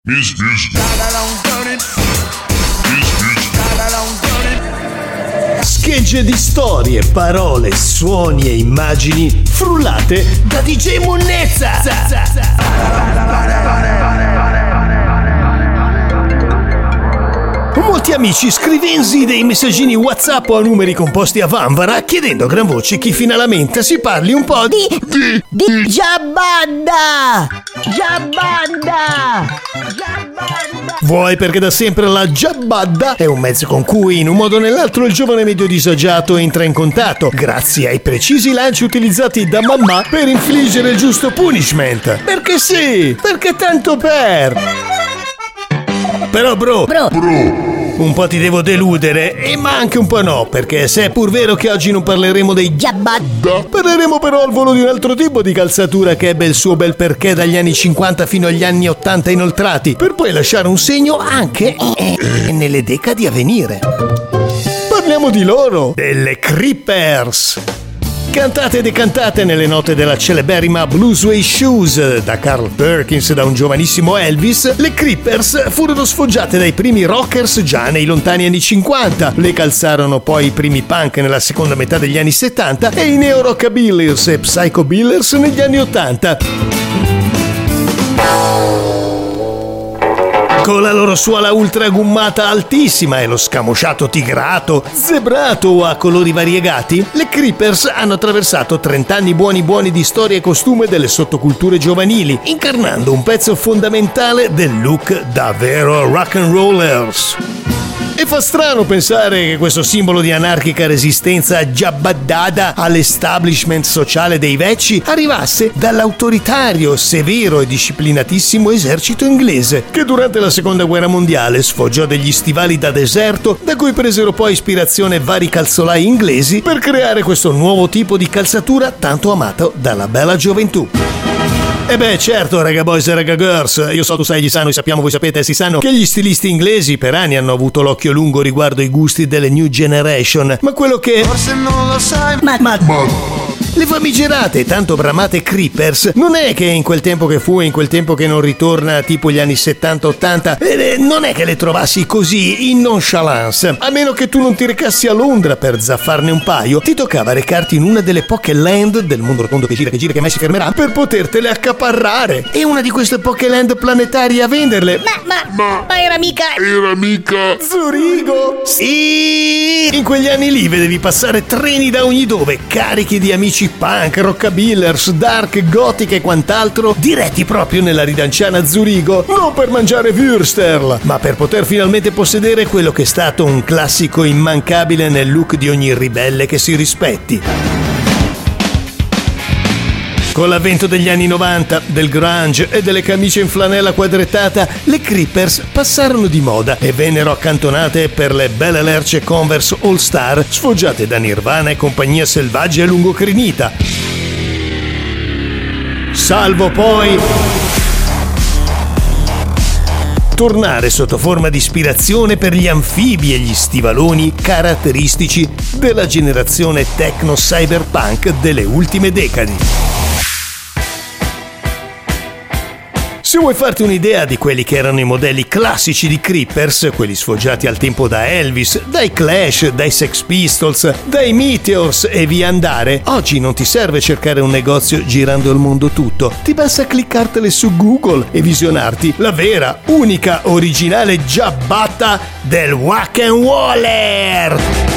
Schegge di storie, parole, suoni e immagini frullate da DJ Monnezza. Molti amici scrivensi dei messaggini WhatsApp o a numeri composti a vanvara chiedendo a gran voce chi fino alla menta si parli un po' di Giabanda. Vuoi perché da sempre la Giabadda è un mezzo con cui in un modo o nell'altro il giovane medio disagiato entra in contatto grazie ai precisi lanci utilizzati da mamma per infliggere il giusto punishment. Perché sì, perché tanto per... Però bro, un po' ti devo deludere, ma anche un po' no, perché se è pur vero che oggi non parleremo dei Giabadda, parleremo però al volo di un altro tipo di calzatura che ebbe il suo bel perché dagli anni 50 fino agli anni 80 inoltrati, per poi lasciare un segno anche nelle decadi a venire. Parliamo di loro, delle Creepers. Cantate e decantate nelle note della celeberrima Blue Suede Shoes da Carl Perkins e da un giovanissimo Elvis, le Creepers furono sfoggiate dai primi rockers già nei lontani anni 50, le calzarono poi i primi punk nella seconda metà degli anni 70 e i neo-rockabillers e psychobillers negli anni 80. Con la loro suola ultra gummata altissima e lo scamosciato tigrato, zebrato o a colori variegati, le Creepers hanno attraversato 30 anni buoni di storia e costume delle sottoculture giovanili, incarnando un pezzo fondamentale del look da vero rock and rollers. E fa strano pensare che questo simbolo di anarchica resistenza giabaddata all'establishment sociale dei vecchi arrivasse dall'autoritario, severo e disciplinatissimo esercito inglese, che durante la seconda guerra mondiale sfoggiò degli stivali da deserto, da cui presero poi ispirazione vari calzolai inglesi per creare questo nuovo tipo di calzatura tanto amato dalla bella gioventù. E beh, certo, raga boys e raga girls, io so, tu sai, gli sanno, noi sappiamo, voi sapete, si sanno che gli stilisti inglesi per anni hanno avuto l'occhio lungo riguardo i gusti delle new generation, ma quello che... Forse non lo sai, ma... Le famigerate, tanto bramate Creepers non è che in quel tempo che fu e in quel tempo che non ritorna, tipo gli anni 70-80, non è che le trovassi così in nonchalance. A meno che tu non ti recassi a Londra per zaffarne un paio, ti toccava recarti in una delle poche land del mondo rotondo che gira, che mai si fermerà, per potertele accaparrare. E una di queste poche land planetarie a venderle. Ma era mica Zurigo? Sì! In quegli anni lì vedevi passare treni da ogni dove, carichi di amici punk, rockabillers, dark, gothic e quant'altro, diretti proprio nella ridanciana Zurigo, non per mangiare würstel, ma per poter finalmente possedere quello che è stato un classico immancabile nel look di ogni ribelle che si rispetti. Con l'avvento degli anni 90, del grunge e delle camicie in flanella quadrettata, le Creepers passarono di moda e vennero accantonate per le belle lerce Converse All Star sfoggiate da Nirvana e compagnia selvaggia e lungocrinita. Salvo poi tornare sotto forma di ispirazione per gli anfibi e gli stivaloni caratteristici della generazione techno-cyberpunk delle ultime decadi. Se vuoi farti un'idea di quelli che erano i modelli classici di Creepers, quelli sfoggiati al tempo da Elvis, dai Clash, dai Sex Pistols, dai Meteors e via andare, oggi non ti serve cercare un negozio girando il mondo tutto, ti basta cliccartele su Google e visionarti la vera, unica, originale giabbatta del Wack and Waller!